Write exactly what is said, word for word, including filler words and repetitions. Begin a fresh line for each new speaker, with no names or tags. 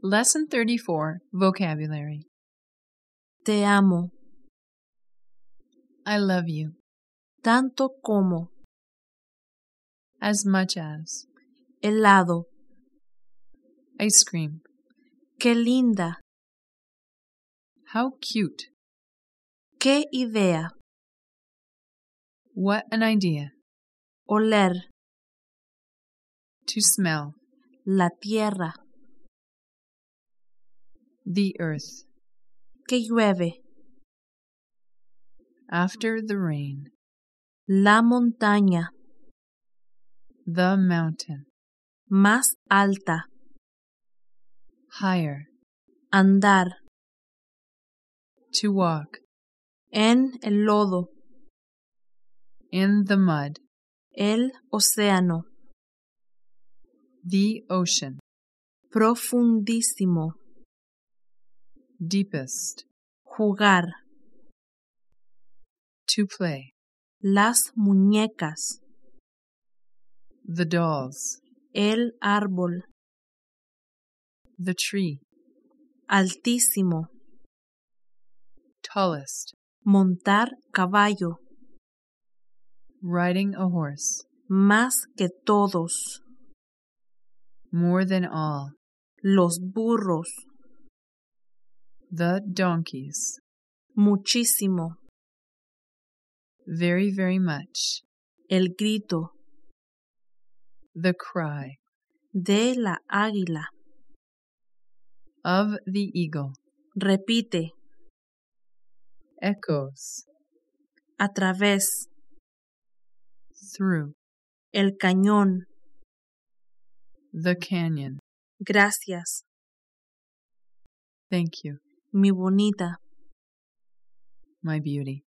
Lesson thirty-four, Vocabulary.
Te amo,
I love you.
tanto como,
As much as.
helado,
Ice cream.
qué linda,
How cute.
qué idea,
What an idea.
oler,
To smell.
la tierra,
The earth.
que llueve,
After the rain.
la montaña,
The mountain.
más alta,
Higher.
andar,
To walk.
en el lodo,
In the mud.
el océano,
The ocean.
profundísimo,
Deepest.
jugar,
To play.
las muñecas,
The dolls.
el árbol,
The tree.
altísimo,
Tallest.
montar caballo,
Riding a horse.
más que todos,
More than all.
los burros,
The donkeys.
muchísimo,
Very, very much.
el grito
The cry.
de la águila,
Of the eagle.
repite,
Echoes.
a través,
Through.
el cañón,
The canyon.
gracias,
Thank you,
mi bonita.
my beauty.